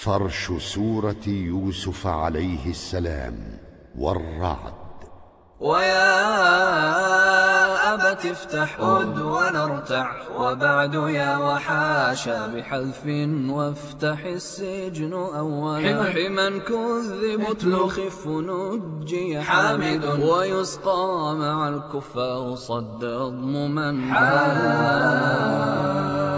فرش سورة يوسف عليه السلام والرعد. ويا أبت افتح أد ونرتع وبعد يا وحاشا بحذف وافتح السجن أولا حما كذب اتل خف نجي حامد ويسقى مع الكفار صد أضمما